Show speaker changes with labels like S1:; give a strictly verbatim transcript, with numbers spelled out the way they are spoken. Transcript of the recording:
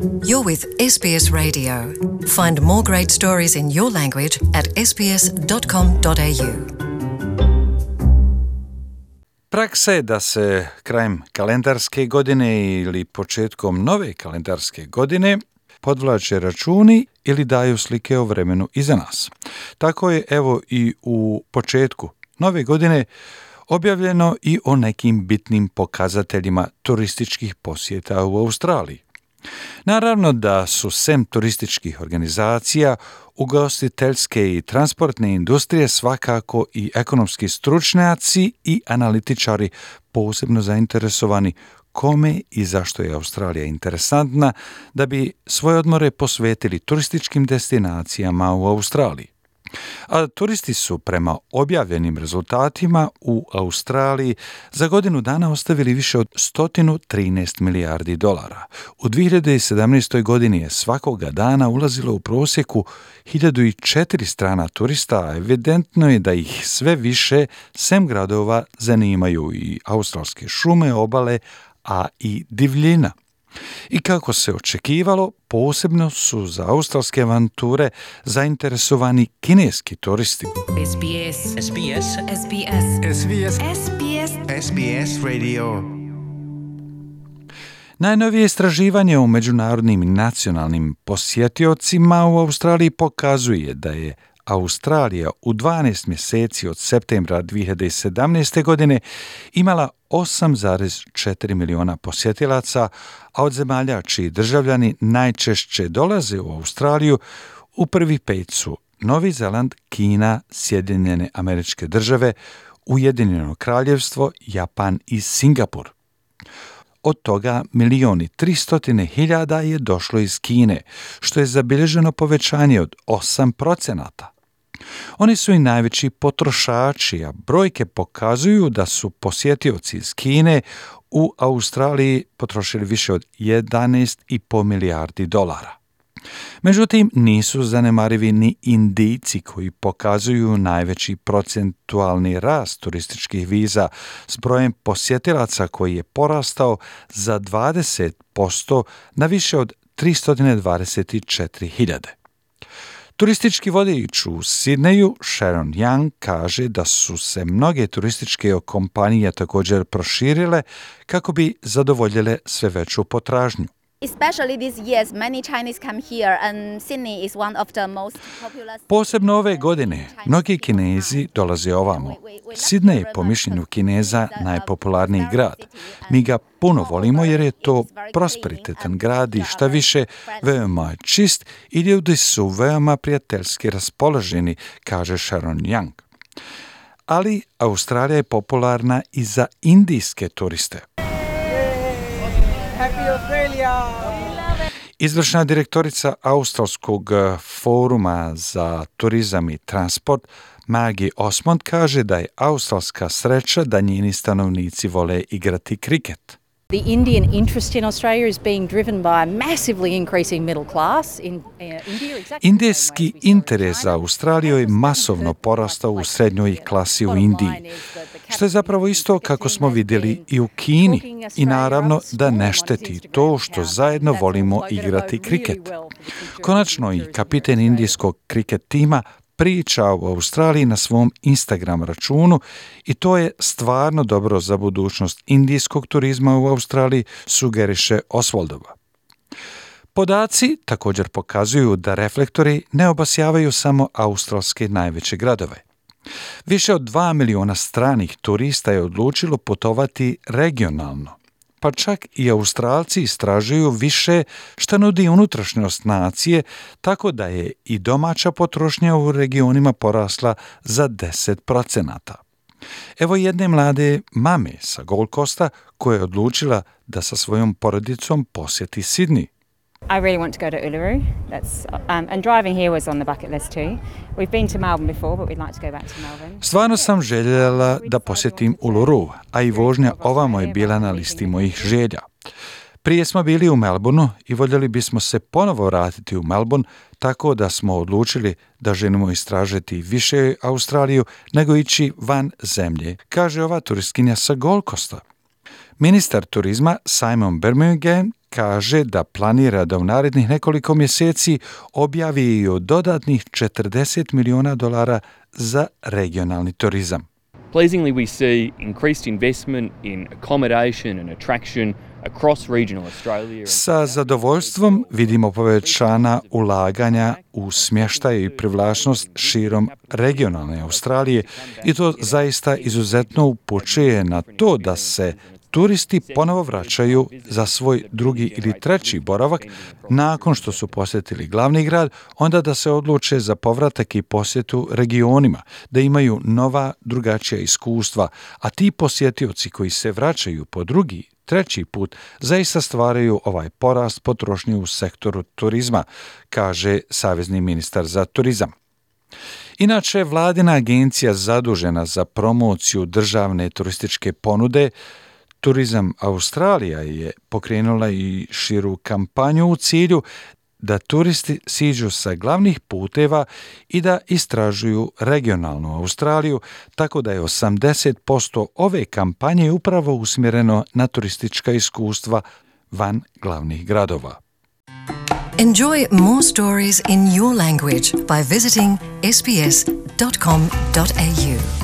S1: You're with S B S Radio. Find more great stories in your language at s b s dot com dot a u.
S2: Praksa je da se krajem kalendarske godine ili početkom nove kalendarske godine podvlače računi ili daju slike o vremenu iza nas. Tako je evo i u početku nove godine objavljeno i o nekim bitnim pokazateljima turističkih posjeta u Australiji. Naravno da su sem turističkih organizacija, ugostiteljske i transportne industrije svakako i ekonomski stručnjaci i analitičari posebno zainteresovani kome i zašto je Australija interesantna da bi svoje odmore posvetili turističkim destinacijama u Australiji. A turisti su prema objavljenim rezultatima u Australiji za godinu dana ostavili više od sto trinaest milijardi dolara. U dvije hiljade sedamnaestoj. godini je svakoga dana ulazilo u prosjeku hiljadu četiri strana turista, a evidentno je da ih sve više sem gradova zanimaju i australske šume, obale, a i divljina. I kako se očekivalo, posebno su za australske avanture zainteresovani kineski turisti.
S3: S B S. S B S.
S4: S B S.
S3: S B S.
S4: S B S.
S3: S B S Radio.
S2: Najnovije istraživanje o međunarodnim i nacionalnim posjetiocima u Australiji pokazuje da je Australija u dvanaest mjeseci od septembra dvije hiljade sedamnaeste. godine imala osam zarez četiri miliona posjetilaca, a od zemalja čiji državljani najčešće dolaze u Australiju u prvi pet su Novi Zeland, Kina, Sjedinjene Američke Države, Ujedinjeno Kraljevstvo, Japan i Singapur. Od toga milion i tristo hiljada je došlo iz Kine, što je zabilježeno povećanje od osam procenata. Oni su i najveći potrošači, a brojke pokazuju da su posjetioci iz Kine u Australiji potrošili više od jedanaest i po milijardi dolara. Međutim, nisu zanemarivi ni Indijci koji pokazuju najveći procentualni rast turističkih viza s brojem posjetilaca koji je porastao za dvadeset posto na više od tristo dvadeset četiri hiljade. Turistički vodič u Sidneju, Sharon Young, kaže da su se mnoge turističke kompanije također proširile kako bi zadovoljile sve veću potražnju.
S5: Especially these years, many Chinese come here and Sydney is one of the most popular...
S2: Posebno ove godine, mnogi Kinezi dolaze ovamo. Sydney je po mišljenju Kineza najpopularniji grad. Mi ga puno volimo jer je to prosperitetan grad i šta više, veoma je čist i ljudi su veoma prijateljski raspoloženi, kaže Sharon Young. Ali Australija je popularna i za indijske turiste. Izvršna direktorica Australskog foruma za turizam i transport Maggie Osmond kaže da je australska sreća da njeni stanovnici vole igrati kriket.
S6: The Indian interest in Australia is being driven by a massively increasing middle class in uh, India. Exactly.
S2: Indijski interes za Australiju je masovno porastao u srednjoj klasi u Indiji, što je zapravo isto kako smo vidjeli i u Kini. I naravno da ne šteti to što zajedno volimo igrati kriket. Konačno i kapiten indijskog kriket tima priča o Australiji na svom Instagram računu i to je stvarno dobro za budućnost indijskog turizma u Australiji, sugeriše Oswaldova. Podaci također pokazuju da reflektori ne obasjavaju samo australske najveće gradove. Više od dva miliona stranih turista je odlučilo putovati regionalno. Pa čak i Australci istražuju više što nudi unutrašnjost nacije, tako da je i domaća potrošnja u regionima porasla za deset procenata. Evo jedne mlade mame sa Gold Coasta koja je odlučila da sa svojom porodicom posjeti Sydney.
S7: I really want to go to Uluru. That's um, and driving here was on the bucket list too. We've been to Melbourne before, but we'd like to go back to Melbourne.
S2: Stvarno sam željela da posjetim Uluru, a i vožnja ovamo je bila na listi mojih želja. Prije smo bili u Melbourneu i voljeli bismo se ponovo vratiti u Melbourne, tako da smo odlučili da želimo istražiti više Australiju nego ići van zemlje, kaže ova turistkinja sa Gold Coasta. Ministar turizma Simon Birmingham kaže da planira da u narednih nekoliko mjeseci objavi i od dodatnih četrdeset miliona dolara za regionalni turizam.
S4: Pleasingly, we see increased investment in accommodation and attraction across regional Australia.
S2: Sa zadovoljstvom vidimo povećana ulaganja u smještaj i privlačnost širom regionalne Australije i to zaista izuzetno upućuje na to da se turisti ponovo vraćaju za svoj drugi ili treći boravak nakon što su posjetili glavni grad, onda da se odluče za povratak i posjetu regionima, da imaju nova, drugačija iskustva, a ti posjetioci koji se vraćaju po drugi, treći put zaista stvaraju ovaj porast potrošnje u sektoru turizma, kaže savezni ministar za turizam. Inače, vladina agencija zadužena za promociju državne turističke ponude Turizam Australija je pokrenula i širu kampanju u cilju da turisti siđu sa glavnih puteva i da istražuju regionalnu Australiju, tako da je osamdeset posto ove kampanje upravo usmjereno na turistička iskustva van glavnih gradova.
S1: Enjoy more stories in your language by visiting s b s dot com dot a u.